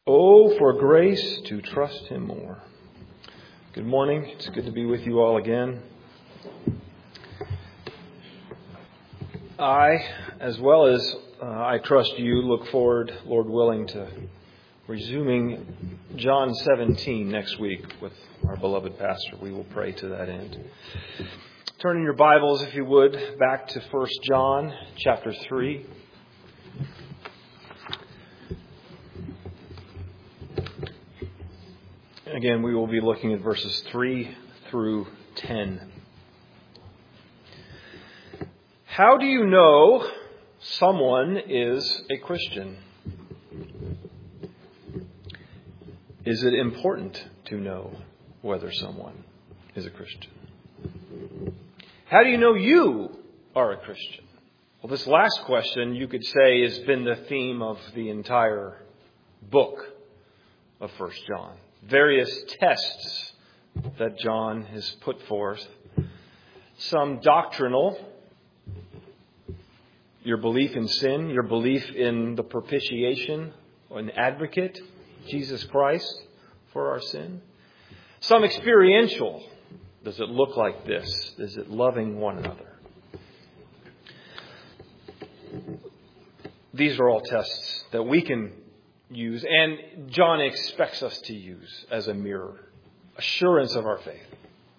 Oh, for grace to trust Him more. Good morning. It's good to be with you all again. I, as well as I trust you, look forward, Lord willing, to resuming John 17 next week with our beloved pastor. We will pray to that end. Turn in your Bibles, if you would, back to 1 John chapter 3. Again, we will be looking at verses 3 through 10. How do you know someone is a Christian? Is it important to know whether someone is a Christian? How do you know you are a Christian? Well, this last question, you could say, has been the theme of the entire book of 1 John. Various tests that John has put forth. Some doctrinal, your belief in sin, your belief in the propitiation, or an advocate, Jesus Christ, for our sin. Some experiential. Does it look like this? Is it loving one another? These are all tests that we can use, and John expects us to use as a mirror, assurance of our faith.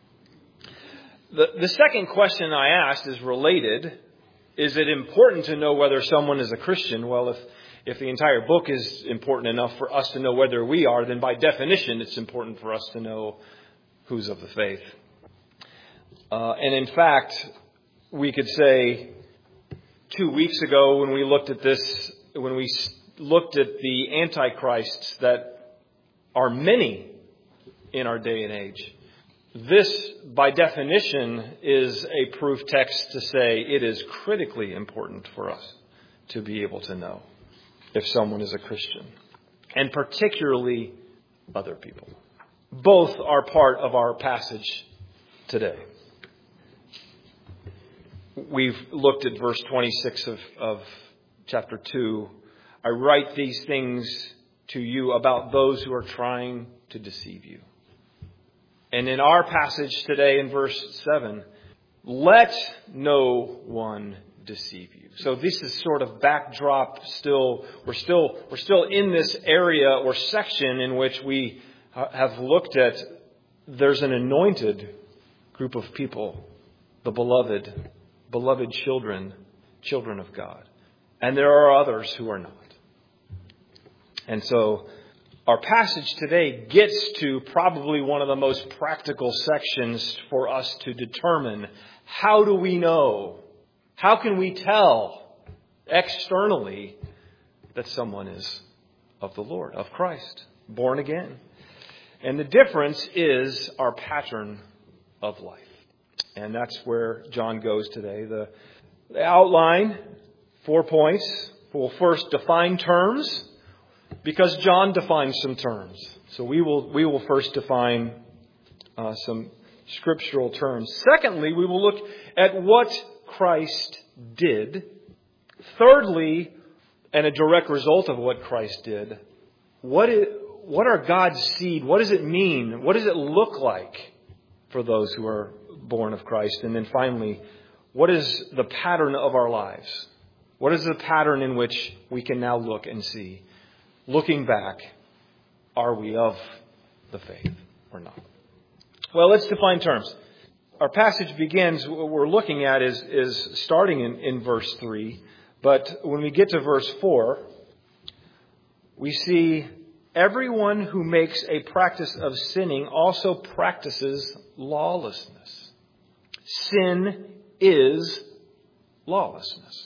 The second question I asked is related. Is it important to know whether someone is a Christian? Well, if the entire book is important enough for us to know whether we are, then by definition it's important for us to know who's of the faith. And in fact, we could say 2 weeks ago when we looked at this, when we looked at the antichrists that are many in our day and age, this, by definition, is a proof text to say it is critically important for us to be able to know if someone is a Christian, and particularly other people. Both are part of our passage today. We've looked at verse 26 of chapter 2. I write these things to you about those who are trying to deceive you. And in our passage today in verse 7, let no one deceive you. So this is sort of backdrop still. We're still in this area or section in which we have looked at there's an anointed group of people, the beloved children of God. And there are others who are not. And so our passage today gets to probably one of the most practical sections for us to determine how do we know, how can we tell externally that someone is of the Lord, of Christ, born again. And the difference is our pattern of life. And that's where John goes today. The outline, 4 points. We'll first define terms, because John defines some terms. So we will first define some scriptural terms. Secondly, we will look at what Christ did. Thirdly, and a direct result of what Christ did, what are God's seed? What does it mean? What does it look like for those who are born of Christ? And then finally, what is the pattern of our lives? What is the pattern in which we can now look and see? Looking back, are we of the faith or not? Well, let's define terms. Our passage begins, what we're looking at is starting in verse 3. But when we get to verse 4, we see everyone who makes a practice of sinning also practices lawlessness. Sin is lawlessness.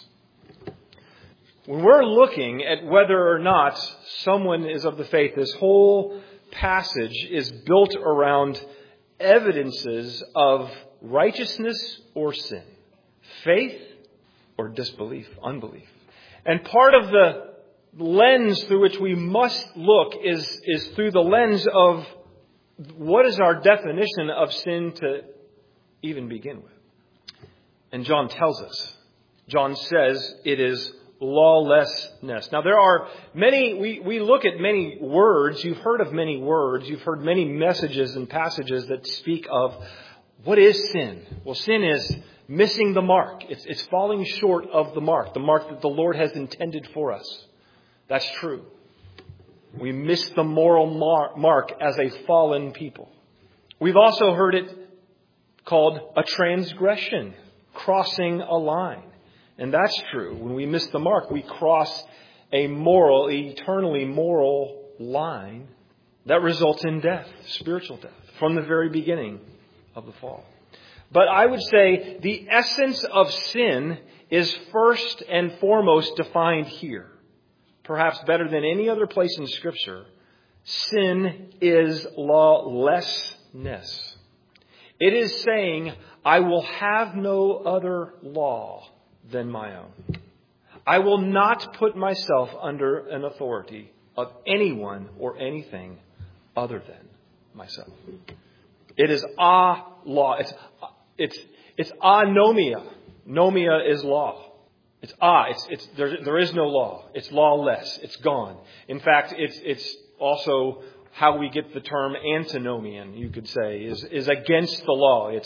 When we're looking at whether or not someone is of the faith, this whole passage is built around evidences of righteousness or sin, faith or disbelief, unbelief. And part of the lens through which we must look is through the lens of what is our definition of sin to even begin with. And John tells us. John says it is lawlessness. Now there are many, we look at many words. You've heard of many words. You've heard many messages and passages that speak of what is sin. Well, sin is missing the mark. It's falling short of the mark that the Lord has intended for us. That's true. We miss the moral mark as a fallen people. We've also heard it called a transgression, crossing a line. And that's true. When we miss the mark, we cross a eternally moral line that results in death, spiritual death, from the very beginning of the fall. But I would say the essence of sin is first and foremost defined here. Perhaps better than any other place in Scripture, sin is lawlessness. It is saying, I will have no other law than my own. I will not put myself under an authority of anyone or anything other than myself. It is a law. It's anomia. Nomia is law. There is no law. It's lawless. It's gone. In fact, it's also how we get the term antinomian, you could say, is against the law. It's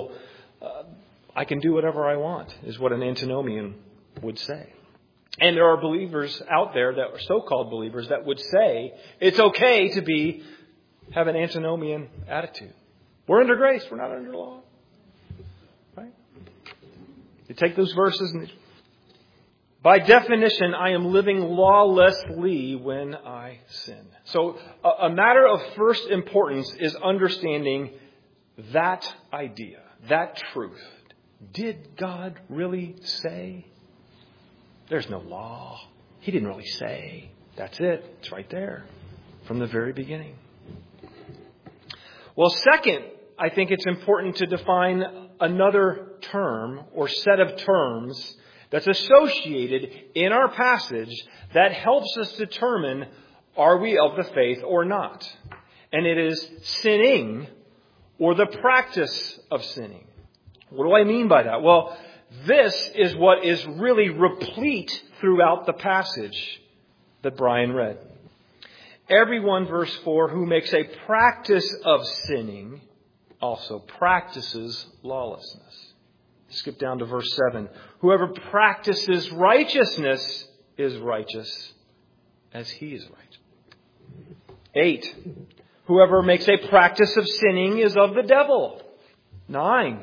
I can do whatever I want, is what an antinomian would say. And there are believers out there that are so-called believers that would say it's okay to have an antinomian attitude. We're under grace. We're not under law. Right? You take those verses and by definition, I am living lawlessly when I sin. So a matter of first importance is understanding that idea, that truth. Did God really say? There's no law. He didn't really say. That's it. It's right there from the very beginning. Well, second, I think it's important to define another term or set of terms that's associated in our passage that helps us determine, are we of the faith or not? And it is sinning or the practice of sinning. What do I mean by that? Well, this is what is really replete throughout the passage that Brian read. Everyone, verse 4, who makes a practice of sinning also practices lawlessness. Skip down to verse 7. Whoever practices righteousness is righteous as he is righteous. 8. Whoever makes a practice of sinning is of the devil. 9.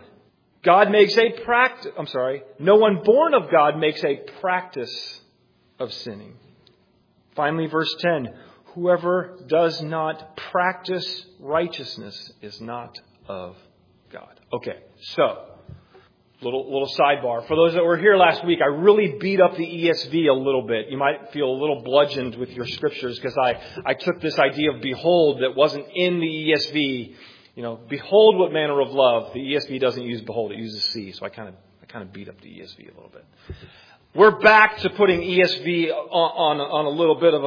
No one born of God makes a practice of sinning. Finally, verse 10. Whoever does not practice righteousness is not of God. Okay, so little sidebar. For those that were here last week, I really beat up the ESV a little bit. You might feel a little bludgeoned with your scriptures because I took this idea of behold that wasn't in the ESV. Behold what manner of love. The ESV doesn't use behold, it uses see. So I kind of beat up the ESV a little bit. We're back to putting ESV on a little bit of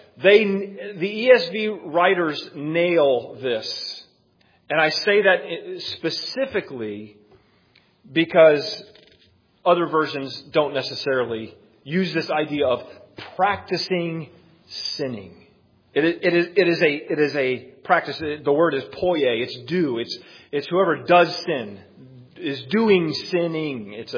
the ESV writers nail this. And I say that specifically because other versions don't necessarily use this idea of practicing sinning. It is a practice. The word is poie. It's do. It's whoever does sin is doing sinning. It's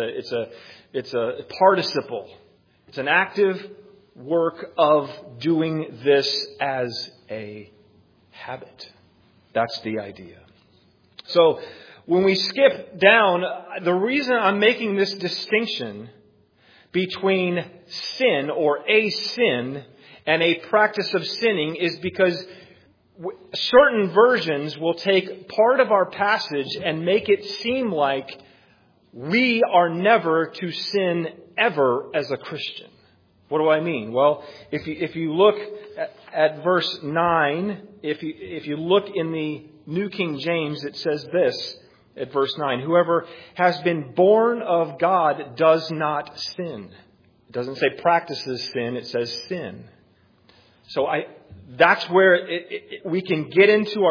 a participle. It's an active work of doing this as a habit. That's the idea. So when we skip down, the reason I'm making this distinction between sin or a sin and a practice of sinning is because certain versions will take part of our passage and make it seem like we are never to sin ever as a Christian. What do I mean? Well, if you look at verse 9, if you look in the New King James, it says this at verse 9. Whoever has been born of God does not sin. It doesn't say practices sin, it says sin. So that's where we can get into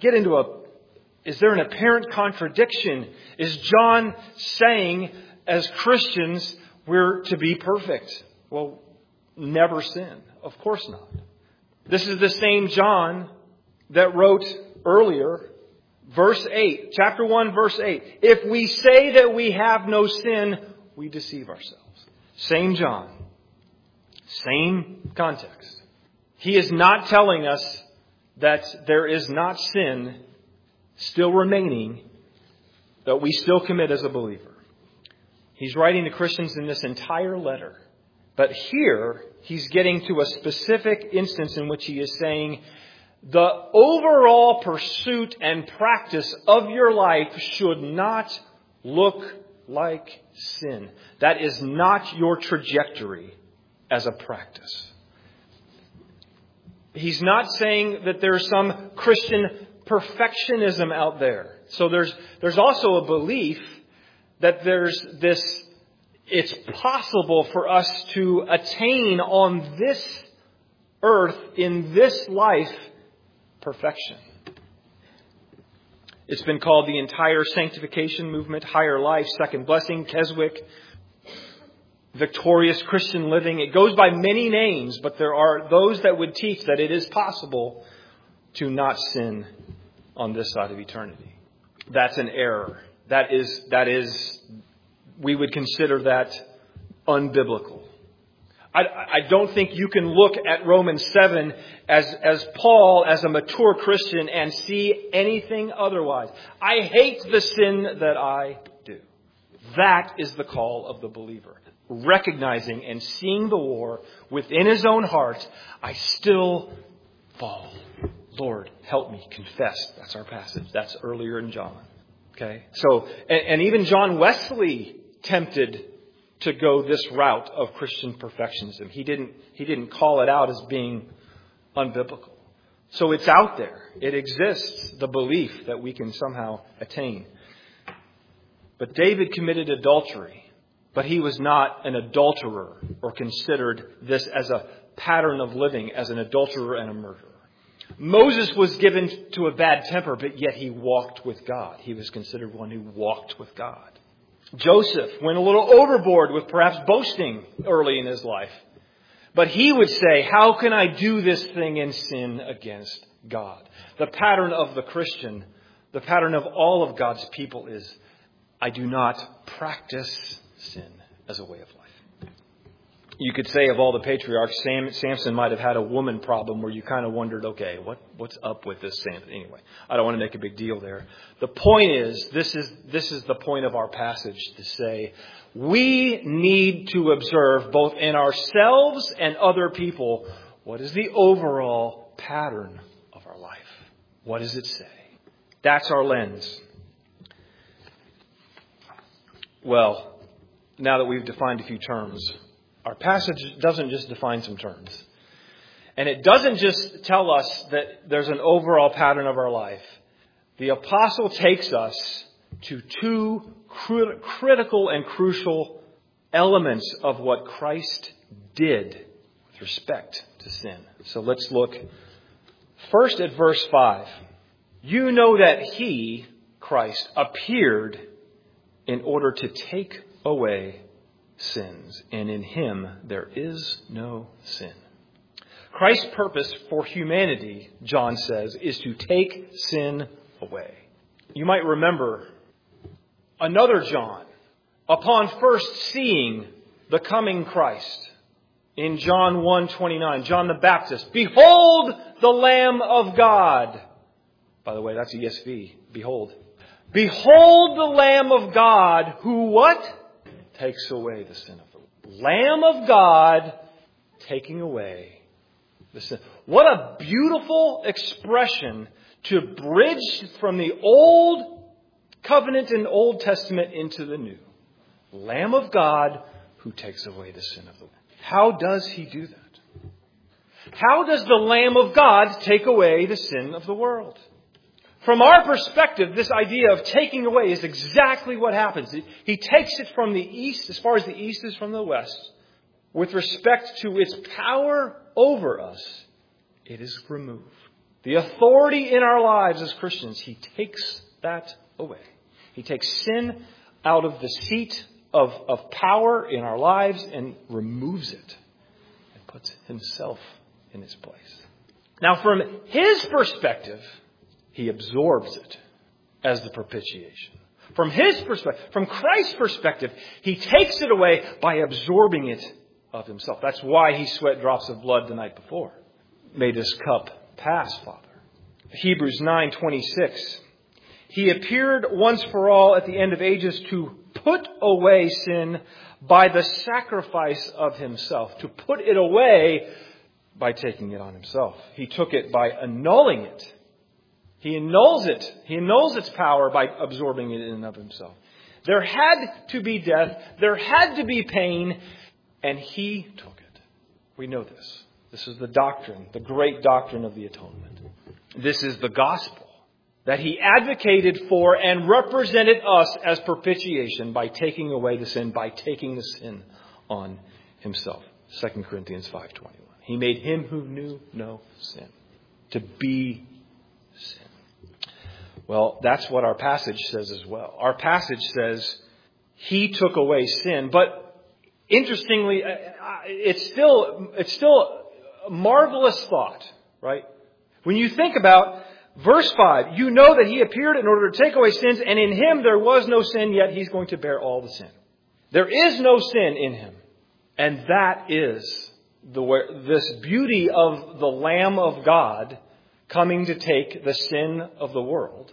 is there an apparent contradiction? Is John saying as Christians we're to be perfect? Well, never sin. Of course not. This is the same John that wrote earlier, verse 8, chapter 1, verse 8. If we say that we have no sin, we deceive ourselves. Same John. Same context. He is not telling us that there is not sin still remaining that we still commit as a believer. He's writing to Christians in this entire letter. But here, he's getting to a specific instance in which he is saying, the overall pursuit and practice of your life should not look like sin. That is not your trajectory as a practice. He's not saying that there's some Christian perfectionism out there. So there's also a belief that there's this, it's possible for us to attain on this earth, in this life, perfection. It's been called the entire sanctification movement, higher life, second blessing, Keswick, victorious Christian living. It goes by many names, but there are those that would teach that it is possible to not sin on this side of eternity. That's an error. That is, we would consider that unbiblical. I don't think you can look at Romans 7 as Paul, as a mature Christian, and see anything otherwise. I hate the sin that I do. That is the call of the believer. Recognizing and seeing the war within his own heart, I still fall. Lord, help me confess. That's our passage. That's earlier in John. Okay. So, and even John Wesley tempted to go this route of Christian perfectionism. He didn't call it out as being unbiblical. So it's out there. It exists, the belief that we can somehow attain. But David committed adultery, but he was not an adulterer or considered this as a pattern of living as an adulterer and a murderer. Moses was given to a bad temper, but yet he walked with God. He was considered one who walked with God. Joseph went a little overboard with perhaps boasting early in his life. But he would say, how can I do this thing and sin against God? The pattern of the Christian, the pattern of all of God's people is, I do not practice sin as a way of life. You could say of all the patriarchs, Samson might have had a woman problem where you kind of wondered, okay, what's up with this Samson? Anyway, I don't want to make a big deal there. The point is, this is the point of our passage to say, we need to observe both in ourselves and other people, what is the overall pattern of our life? What does it say? That's our lens. Well, now that we've defined a few terms, our passage doesn't just define some terms. And it doesn't just tell us that there's an overall pattern of our life. The apostle takes us to two critical and crucial elements of what Christ did with respect to sin. So let's look first at verse 5. You know that he, Christ, appeared in order to take away sins, and in him there is no sin. Christ's purpose for humanity, John says, is to take sin away. You might remember another John, upon first seeing the coming Christ, in John 1:29, John the Baptist, behold the Lamb of God. By the way, that's ESV. Behold. Behold the Lamb of God who what? Takes away the sin of the world. Lamb of God taking away the sin. What a beautiful expression to bridge from the Old Covenant and Old Testament into the New. Lamb of God who takes away the sin of the world. How does he do that? How does the Lamb of God take away the sin of the world? From our perspective, this idea of taking away is exactly what happens. He takes it from the east, as far as the east is from the west. With respect to its power over us, it is removed. The authority in our lives as Christians, he takes that away. He takes sin out of the seat of power in our lives and removes it and puts himself in its place. Now, from his perspective, he absorbs it as the propitiation. From his perspective, from Christ's perspective, he takes it away by absorbing it of himself. That's why he sweat drops of blood the night before. May this cup pass, Father. Hebrews 9:26. He appeared once for all at the end of ages to put away sin by the sacrifice of himself. To put it away by taking it on himself. He took it by annulling it. He annuls it. He annuls its power by absorbing it in and of himself. There had to be death. There had to be pain. And he took it. We know this. This is the doctrine, the great doctrine of the atonement. This is the gospel that he advocated for and represented us as propitiation by taking away the sin, by taking the sin on himself. 2 Corinthians 5:21. He made him who knew no sin to be sin. Well, that's what our passage says as well. Our passage says he took away sin, but interestingly, it's still a marvelous thought, right? When you think about verse 5, you know that he appeared in order to take away sins, and in him there was no sin, yet he's going to bear all the sin. There is no sin in him. And that is this beauty of the Lamb of God coming to take the sin of the world.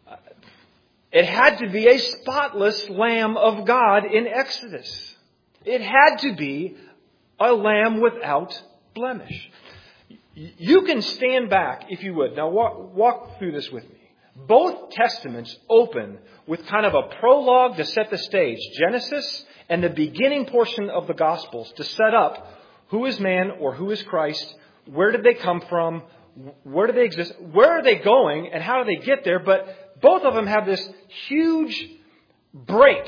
It had to be a spotless Lamb of God in Exodus. It had to be a lamb without blemish. You can stand back, if you would. Now walk through this with me. Both Testaments open with kind of a prologue to set the stage. Genesis and the beginning portion of the Gospels to set up who is man or who is Christ, where did they come from, where do they exist, where are they going, and how do they get there. But both of them have this huge break,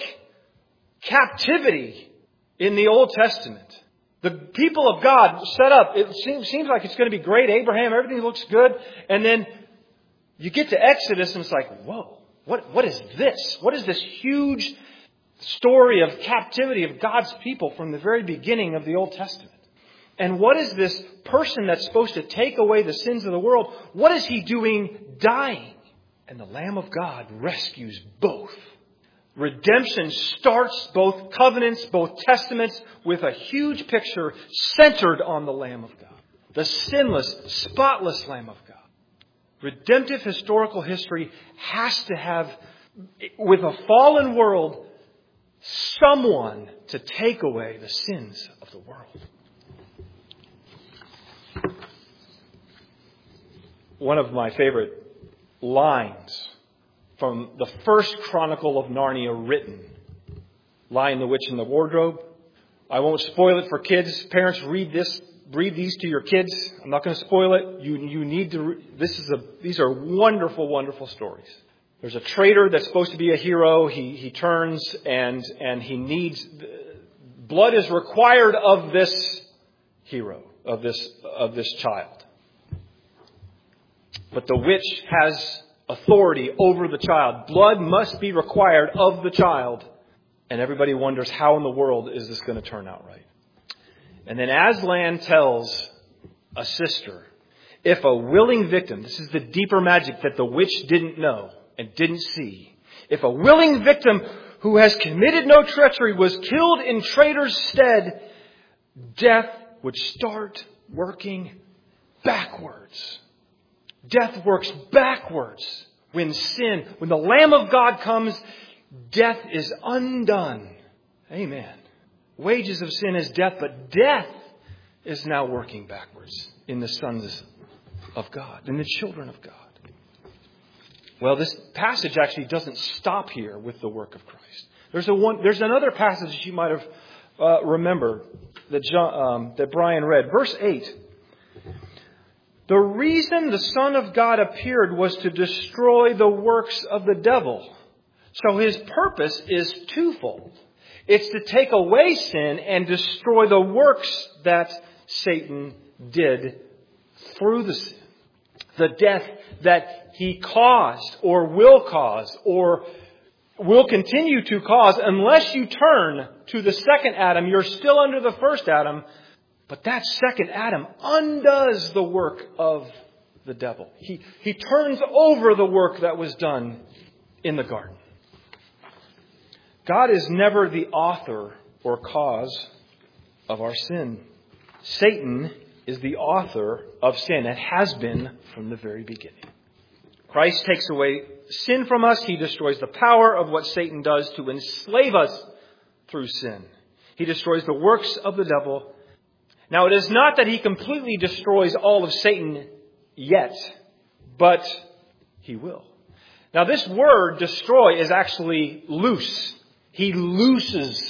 captivity in the Old Testament. The people of God set up, it seems like it's going to be great. Abraham, everything looks good. And then you get to Exodus and it's like, whoa, what is this? What is this huge story of captivity of God's people from the very beginning of the Old Testament? And what is this person that's supposed to take away the sins of the world? What is he doing dying? And the Lamb of God rescues both. Redemption starts both covenants, both testaments, with a huge picture centered on the Lamb of God. The sinless, spotless Lamb of God. Redemptive historical history has to have, with a fallen world, someone to take away the sins of the world. One of my favorite lines from the first Chronicle of Narnia written, Lion, the Witch, and the Wardrobe. I won't spoil it for kids. Parents, read these to your kids. I'm not going to spoil it. You need to. These are wonderful, wonderful stories. There's a traitor that's supposed to be a hero. He turns and he needs blood is required of this hero, of this child. But the witch has authority over the child. Blood must be required of the child. And everybody wonders, how in the world is this going to turn out right? And then Aslan tells a sister, if a willing victim, this is the deeper magic that the witch didn't know and didn't see. If a willing victim who has committed no treachery was killed in traitor's stead, death would start working backwards. Death works backwards. When the Lamb of God comes, death is undone. Amen. Wages of sin is death, but death is now working backwards in the sons of God, in the children of God. Well, this passage actually doesn't stop here with the work of Christ. There's another passage you might have remembered that Brian read. Verse 8. The reason the Son of God appeared was to destroy the works of the devil. So his purpose is twofold. It's to take away sin and destroy the works that Satan did through the sin. The death that he caused or will cause or will continue to cause, unless you turn to the second Adam, you're still under the first Adam. But that second Adam undoes the work of the devil. He turns over the work that was done in the garden. God is never the author or cause of our sin. Satan is the author of sin and has been from the very beginning. Christ takes away sin from us. He destroys the power of what Satan does to enslave us through sin. He destroys the works of the devil. Now, it is not that he completely destroys all of Satan yet, but he will. Now, this word destroy is actually loose. He loosens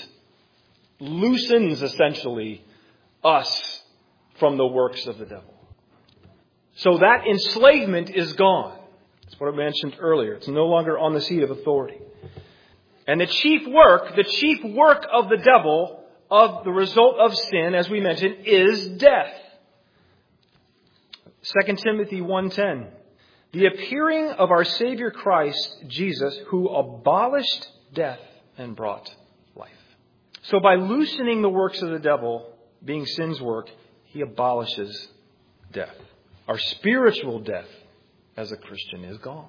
essentially us from the works of the devil. So that enslavement is gone. That's what I mentioned earlier. It's no longer on the seat of authority. And the chief work of the devil, of the result of sin, as we mentioned, is death. 2 Timothy 1:10. The appearing of our Savior Christ Jesus, who abolished death and brought life. So by loosening the works of the devil, being sin's work, he abolishes death. Our spiritual death as a Christian is gone.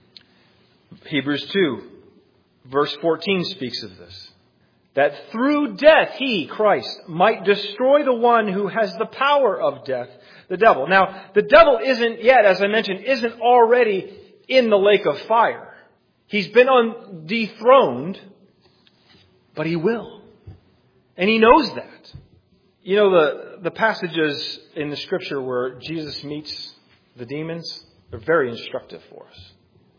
Hebrews 2, verse 14 speaks of this. That through death he, Christ, might destroy the one who has the power of death, the devil. Now, the devil isn't yet, as I mentioned, isn't already in the lake of fire. He's been dethroned, but he will. And he knows that. You know, the passages in the Scripture where Jesus meets the demons, they're very instructive for us.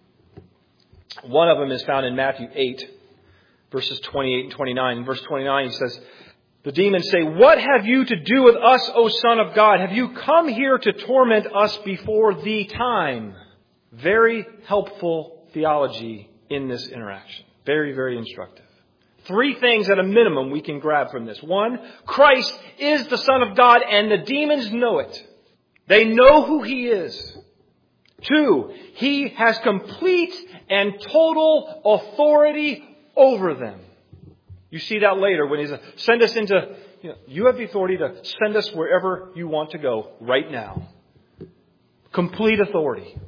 One of them is found in Matthew 8, verses 28 and 29. In verse 29, he says, the demons say, "What have you to do with us, O Son of God? Have you come here to torment us before the time?" Very helpful theology in this interaction. Very, very instructive. Three things at a minimum we can grab from this. One, Christ is the Son of God and the demons know it. They know who he is. Two, he has complete and total authority over them. You see that later when he says, send us into, you have the authority to send us wherever you want to go right now. Complete authority.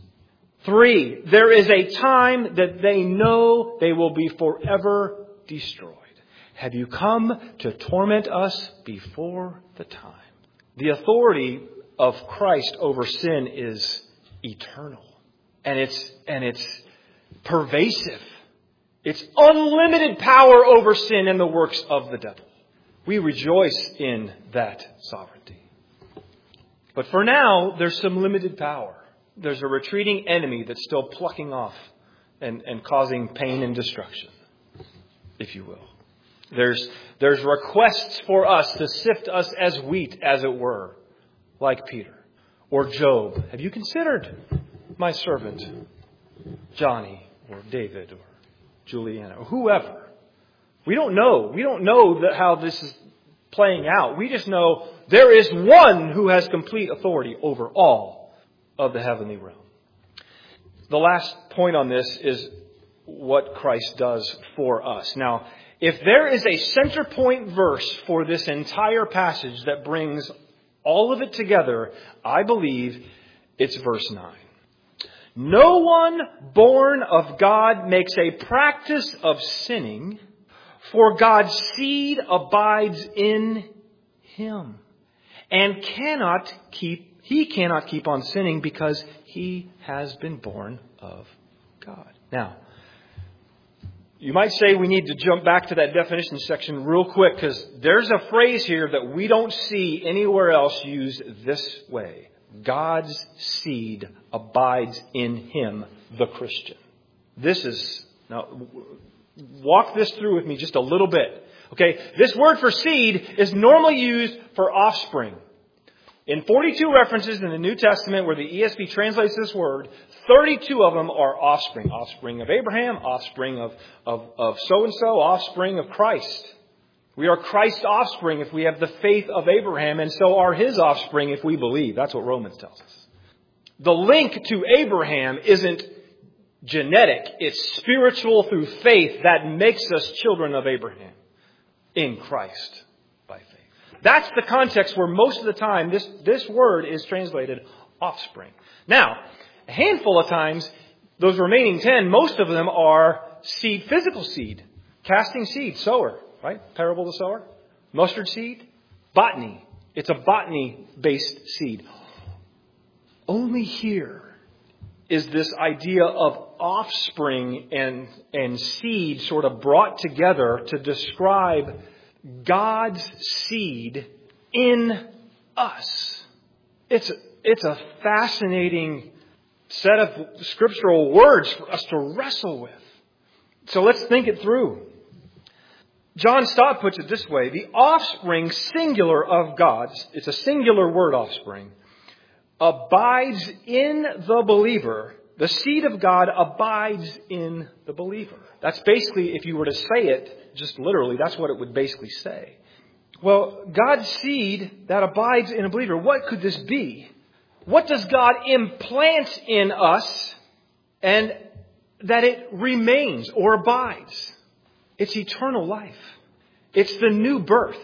Three, there is a time that they know they will be forever destroyed. Have you come to torment us before the time? The authority of Christ over sin is eternal. And it's pervasive. It's unlimited power over sin and the works of the devil. We rejoice in that sovereignty. But for now, there's some limited power. There's a retreating enemy that's still plucking off and causing pain and destruction, if you will. There's requests for us to sift us as wheat, as it were, like Peter or Job. Have you considered my servant Johnny or David or Juliana or whoever? We don't know. We don't know how this is playing out. We just know there is one who has complete authority over all of the heavenly realm. The last point on this is what Christ does for us. Now, if there is a center point verse for this entire passage that brings all of it together, I believe it's verse 9. No one born of God makes a practice of sinning, for God's seed abides in him. And he cannot keep on sinning because he has been born of God. Now, you might say we need to jump back to that definition section real quick because there's a phrase here that we don't see anywhere else used this way. God's seed abides in him, the Christian. Now, walk this through with me just a little bit. Okay, this word for seed is normally used for offspring. In 42 references in the New Testament where the ESV translates this word, 32 of them are offspring. Offspring of Abraham, offspring of so-and-so, offspring of Christ. We are Christ's offspring if we have the faith of Abraham, and so are his offspring if we believe. That's what Romans tells us. The link to Abraham isn't genetic. It's spiritual through faith that makes us children of Abraham in Christ by faith. That's the context where most of the time this word is translated offspring. Now, a handful of times, those remaining 10, most of them are seed, physical seed, casting seed, sower, right? Parable of the sower, mustard seed, botany. It's a botany-based seed. Only here is this idea of offspring and seed sort of brought together to describe God's seed in us. It's a fascinating set of scriptural words for us to wrestle with. So let's think it through. John Stott puts it this way: the offspring singular of God, it's a singular word, offspring, abides in the believer. The seed of God abides in the believer. That's basically, if you were to say it, just literally, that's what it would basically say. Well, God's seed that abides in a believer, what could this be? What does God implant in us and that it remains or abides? It's eternal life. It's the new birth.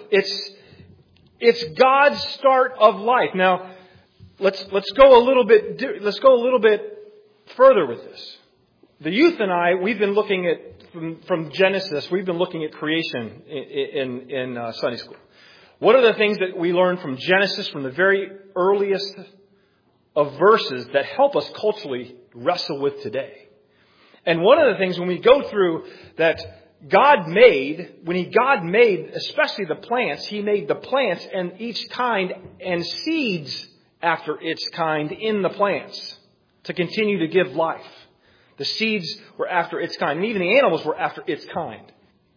It's God's start of life. Now, let's go a little bit further with this. The youth and I, we've been looking at from Genesis. We've been looking at creation in Sunday school. What are the things that we learn from Genesis, from the very earliest of verses, that help us culturally wrestle with today? And one of the things when we go through that God made, God made especially the plants, He made the plants and each kind and seeds after its kind in the plants to continue to give life. The seeds were after its kind, and even the animals were after its kind.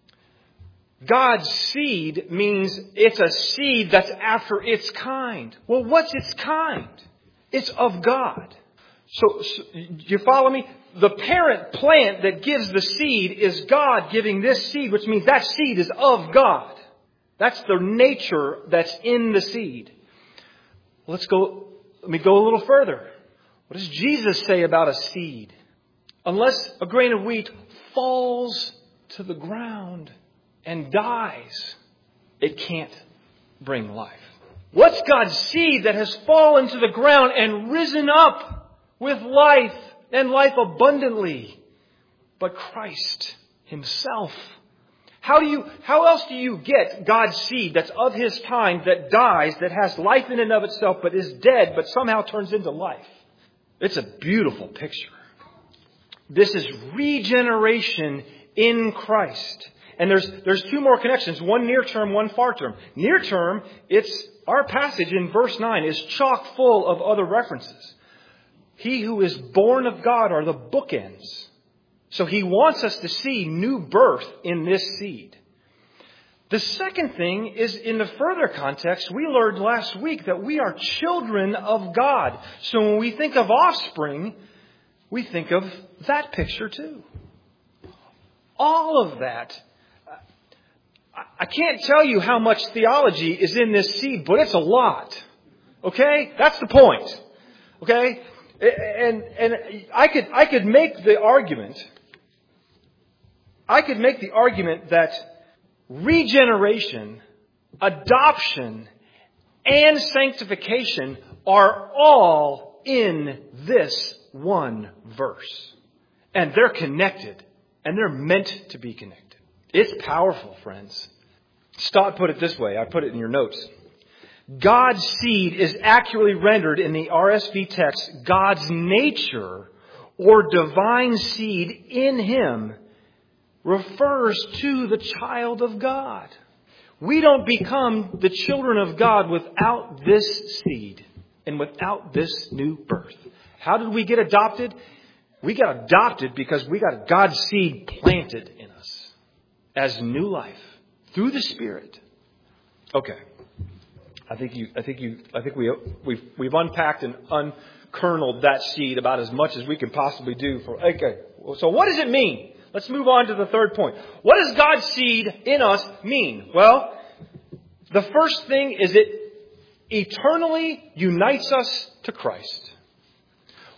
God's seed means it's a seed that's after its kind. Well, what's its kind? It's of God. So you follow me? The parent plant that gives the seed is God giving this seed, which means that seed is of God. That's the nature that's in the seed. Let me go a little further. What does Jesus say about a seed? Unless a grain of wheat falls to the ground and dies, it can't bring life. What's God's seed that has fallen to the ground and risen up with life and life abundantly? But Christ Himself. How else do you get God's seed that's of His kind, that dies, that has life in and of itself, but is dead, but somehow turns into life? It's a beautiful picture. This is regeneration in Christ. And there's two more connections, one near term, one far term. Near term, it's our passage in verse 9 is chock full of other references. He who is born of God are the bookends. So He wants us to see new birth in this seed. The second thing is, in the further context, we learned last week that we are children of God. So when we think of offspring, we think of that picture too. All of that. I can't tell you how much theology is in this seed, but it's a lot. Okay? That's the point. Okay? And I could make the argument that regeneration, adoption, and sanctification are all in this one verse. And they're connected. And they're meant to be connected. It's powerful, friends. Stott put it this way. I put it in your notes. God's seed is accurately rendered in the RSV text, God's nature or divine seed in Him refers to the child of God. We don't become the children of God without this seed and without this new birth. How did we get adopted? We got adopted because we got God's seed planted in us as new life through the Spirit. Okay. I think we've unpacked and unkerneled that seed about as much as we can possibly do. Okay. So what does it mean? Let's move on to the third point. What does God's seed in us mean? Well, the first thing is it eternally unites us to Christ.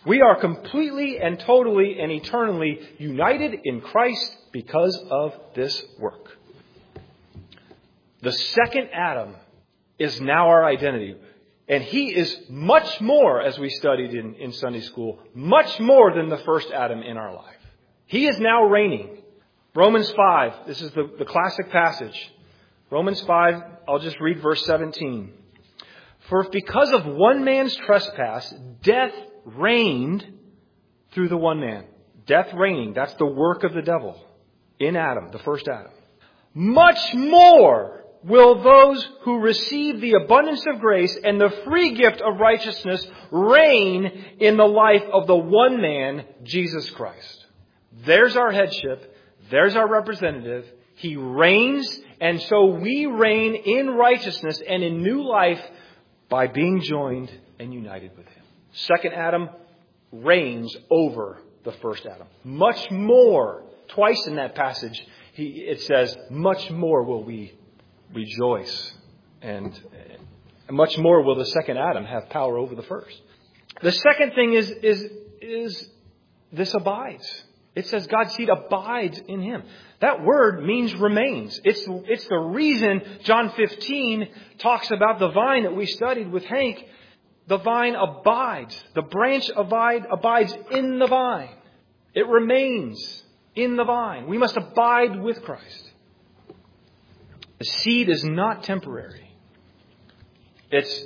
We are completely and totally and eternally united in Christ because of this work. The second Adam is now our identity. And he is much more, as we studied in Sunday school, much more than the first Adam in our life. He is now reigning. Romans 5, this is the classic passage. Romans 5, I'll just read verse 17. For if because of one man's trespass, death reigned through the one man. Death reigning, that's the work of the devil in Adam, the first Adam. Much more will those who receive the abundance of grace and the free gift of righteousness reign in the life of the one man, Jesus Christ. There's our headship. There's our representative. He reigns, and so we reign in righteousness and in new life by being joined and united with Him. Second Adam reigns over the first Adam. Much more, twice in that passage, it says, much more will we rejoice, and much more will the second Adam have power over the first. The second thing is this abides. It says God's seed abides in him. That word means remains. It's the reason John 15 talks about the vine that we studied with Hank. The vine abides. The branch abides in the vine. It remains in the vine. We must abide with Christ. The seed is not temporary. Let's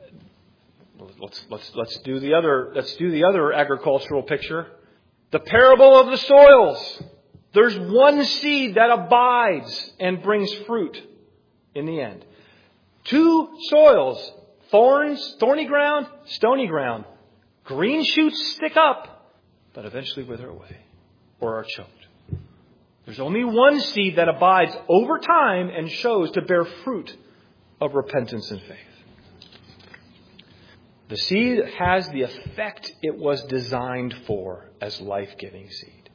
do the other agricultural picture. The parable of the soils. There's one seed that abides and brings fruit in the end. Two soils, thorny ground, stony ground. Green shoots stick up, but eventually wither away or are choked. There's only one seed that abides over time and shows to bear fruit of repentance and faith. The seed has the effect it was designed for as life-giving seed.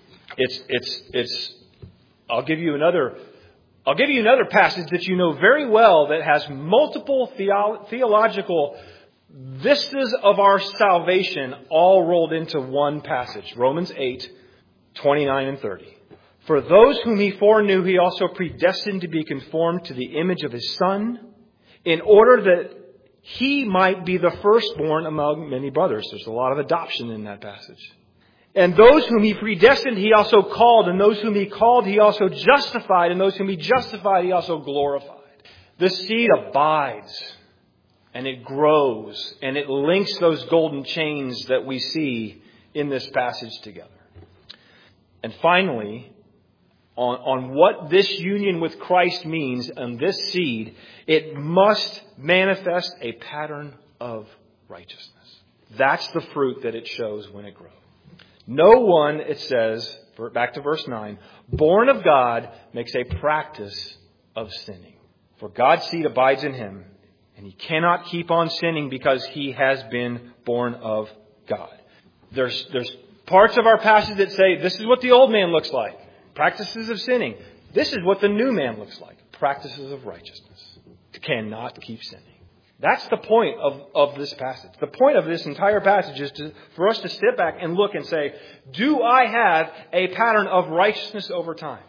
I'll give you another passage that you know very well that has multiple theological vistas of our salvation all rolled into one passage. Romans 8, 29 and 30. For those whom he foreknew, he also predestined to be conformed to the image of his Son, in order that he might be the firstborn among many brothers. There's a lot of adoption in that passage. And those whom he predestined, he also called. And those whom he called, he also justified. And those whom he justified, he also glorified. The seed abides. And it grows. And it links those golden chains that we see in this passage together. And finally, on what this union with Christ means and this seed, it must manifest a pattern of righteousness. That's the fruit that it shows when it grows. No one, it says, back to verse 9, born of God makes a practice of sinning. For God's seed abides in him, and he cannot keep on sinning because he has been born of God. There's parts of our passage that say this is what the old man looks like. Practices of sinning. This is what the new man looks like. Practices of righteousness. Cannot keep sinning. That's the point of this passage. The point of this entire passage is for us to sit back and look and say, do I have a pattern of righteousness over time?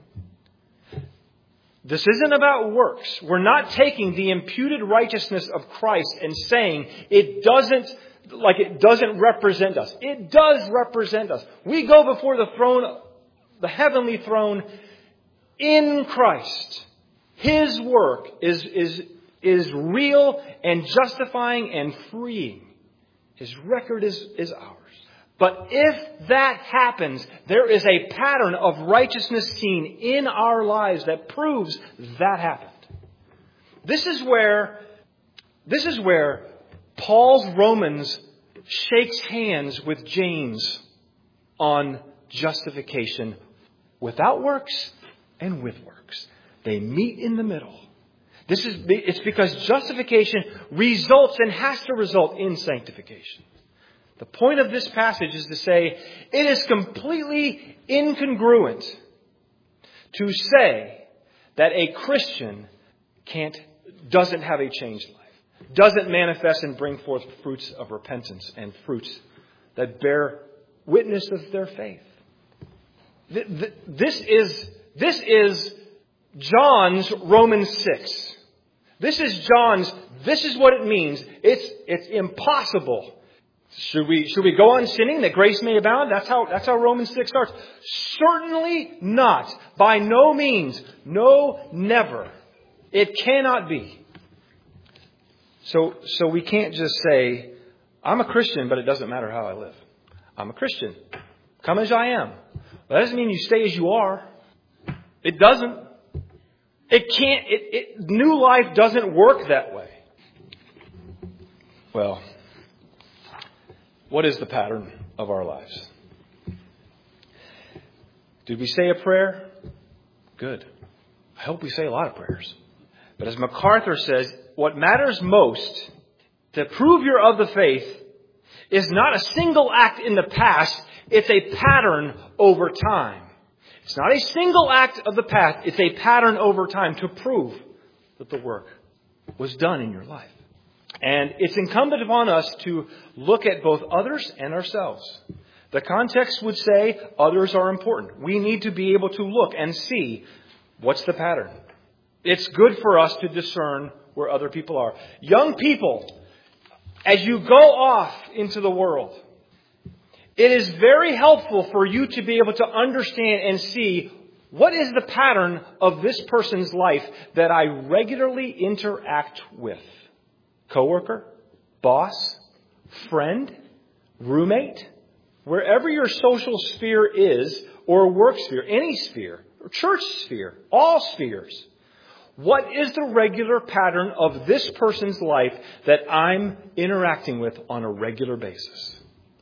This isn't about works. We're not taking the imputed righteousness of Christ and saying it doesn't represent us. It does represent us. We go before the throne, the heavenly throne, in Christ. His work is real and justifying and freeing. His record is ours. But if that happens, there is a pattern of righteousness seen in our lives that proves that happened. This is where Paul's Romans shakes hands with James on justification without works and with works. They meet in the middle. It's because justification results and has to result in sanctification. The point of this passage is to say it is completely incongruent to say that a Christian doesn't have a changed life, doesn't manifest and bring forth fruits of repentance and fruits that bear witness of their faith. This is John's Romans 6. This is what it means. It's impossible. Should we go on sinning that grace may abound? That's how Romans 6 starts. Certainly not. By no means. No, never. It cannot be. So we can't just say, I'm a Christian, but it doesn't matter how I live. I'm a Christian. Come as I am. That doesn't mean you stay as you are. It doesn't. It can't. New life doesn't work that way. Well, what is the pattern of our lives? Did we say a prayer? Good. I hope we say a lot of prayers. But as MacArthur says, what matters most to prove you're of the faith is not a single act in the past. It's a pattern over time. It's not a single act of the past. It's a pattern over time to prove that the work was done in your life. And it's incumbent upon us to look at both others and ourselves. The context would say others are important. We need to be able to look and see what's the pattern. It's good for us to discern where other people are. Young people, as you go off into the world, it is very helpful for you to be able to understand and see what is the pattern of this person's life that I regularly interact with. Coworker, boss, friend, roommate, wherever your social sphere is, or work sphere, any sphere, or church sphere, all spheres. What is the regular pattern of this person's life that I'm interacting with on a regular basis?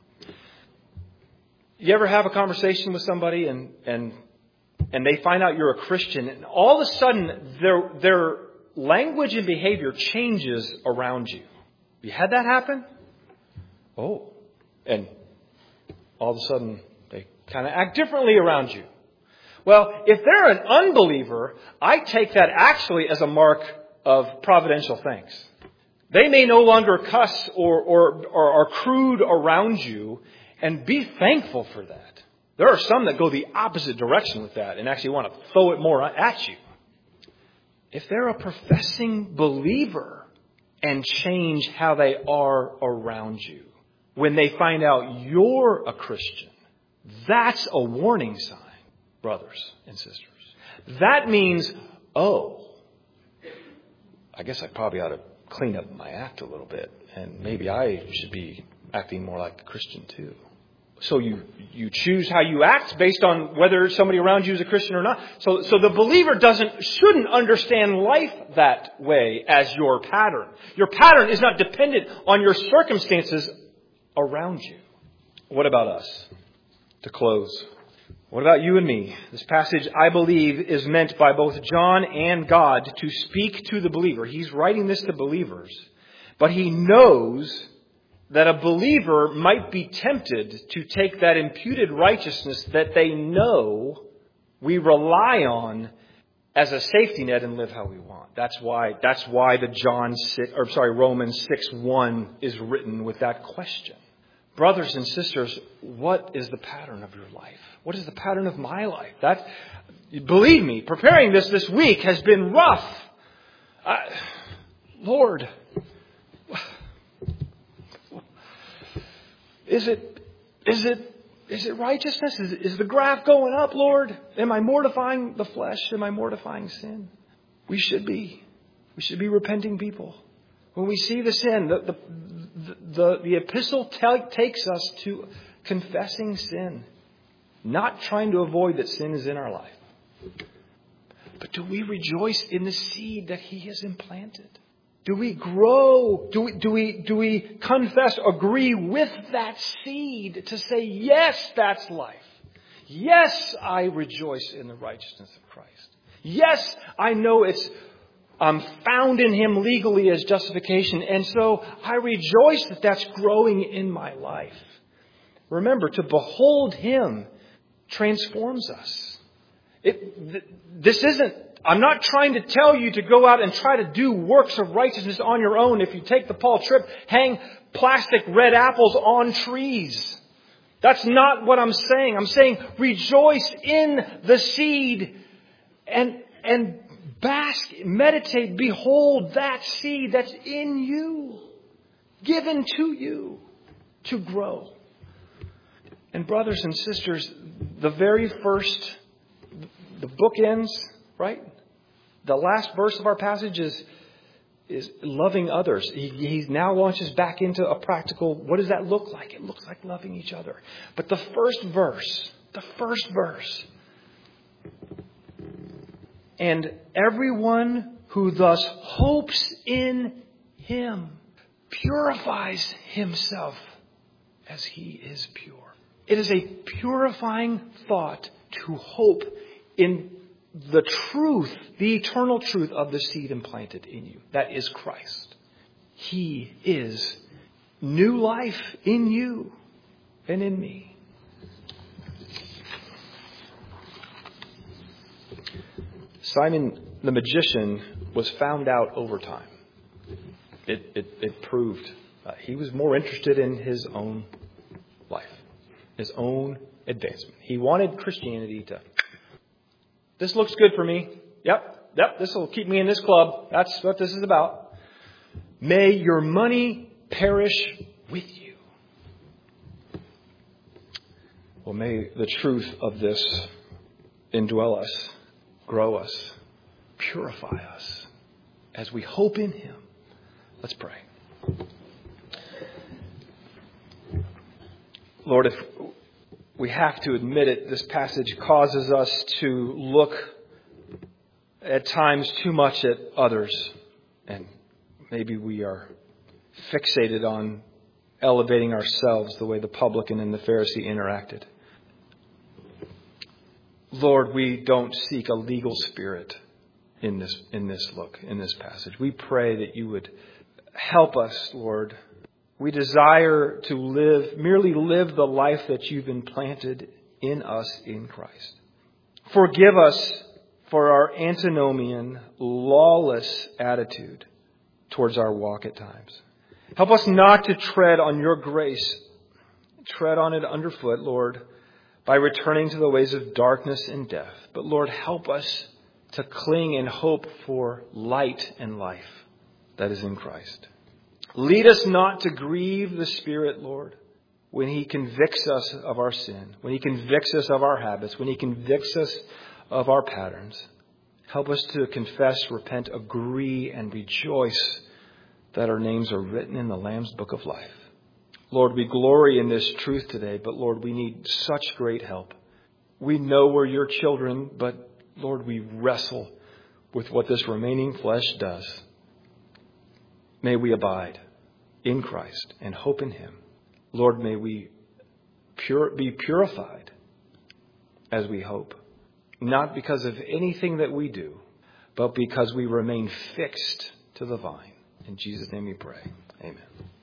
You ever have a conversation with somebody and they find out you're a Christian, and all of a sudden their language and behavior changes around you? You had that happen? Oh. And all of a sudden they kind of act differently around you. Well, if they're an unbeliever, I take that actually as a mark of providential things. They may no longer cuss or are crude around you, and be thankful for that. There are some that go the opposite direction with that and actually want to throw it more at you. If they're a professing believer and change how they are around you, when they find out you're a Christian, that's a warning sign, brothers and sisters. That means, I guess I probably ought to clean up my act a little bit, and maybe I should be acting more like a Christian too. So you choose how you act based on whether somebody around you is a Christian or not. So the believer shouldn't understand life that way as your pattern. Your pattern is not dependent on your circumstances around you. What about us? To close, what about you and me? This passage, I believe, is meant by both John and God to speak to the believer. He's writing this to believers, but he knows that a believer might be tempted to take that imputed righteousness that they know we rely on as a safety net and live how we want. That's why the Romans 6:1 is written with that question. Brothers and sisters, what is the pattern of your life? What is the pattern of my life? Believe me, preparing this week has been rough. Lord, is it righteousness? Is the graph going up, Lord? Am I mortifying the flesh? Am I mortifying sin? We should be. We should be repenting people. When we see the sin, the epistle takes us to confessing sin. Not trying to avoid that sin is in our life. But do we rejoice in the seed that He has implanted? Do we grow? Do we confess, agree with that seed to say, yes, that's life. Yes, I rejoice in the righteousness of Christ. Yes, I know I'm found in Him legally as justification. And so I rejoice that that's growing in my life. Remember, to behold Him transforms us. I'm not trying to tell you to go out and try to do works of righteousness on your own. If you take the Paul trip, hang plastic red apples on trees. That's not what I'm saying. I'm saying rejoice in the seed and bask, meditate, behold that seed that's in you, given to you to grow. And brothers and sisters, the very first, the book ends, right? The last verse of our passage is loving others. He now launches back into a practical, what does that look like? It looks like loving each other. But the first verse, and everyone who thus hopes in Him purifies himself as He is pure. It is a purifying thought to hope in the truth, the eternal truth of the seed implanted in you. That is Christ. He is new life in you and in me. Simon the magician was found out over time. It proved he was more interested in his own life, his own advancement. He wanted Christianity to, this looks good for me. Yep, this will keep me in this club. That's what this is about. May your money perish with you. Well, may the truth of this indwell us, grow us, purify us as we hope in Him. Let's pray. Lord, if we have to admit it, this passage causes us to look at times too much at others. And maybe we are fixated on elevating ourselves the way the publican and the Pharisee interacted. Lord, we don't seek a legal spirit in this passage. We pray that you would help us, Lord. We desire to merely live the life that you've implanted in us in Christ. Forgive us for our antinomian, lawless attitude towards our walk at times. Help us not to tread on your grace, tread on it underfoot, Lord, by returning to the ways of darkness and death. But Lord, help us to cling and hope for light and life that is in Christ. Lead us not to grieve the Spirit, Lord, when He convicts us of our sin, when He convicts us of our habits, when He convicts us of our patterns. Help us to confess, repent, agree, and rejoice that our names are written in the Lamb's Book of Life. Lord, we glory in this truth today, but Lord, we need such great help. We know we're your children, but Lord, we wrestle with what this remaining flesh does. May we abide in Christ and hope in Him. Lord, may we be purified as we hope, not because of anything that we do, but because we remain fixed to the vine. In Jesus' name we pray. Amen.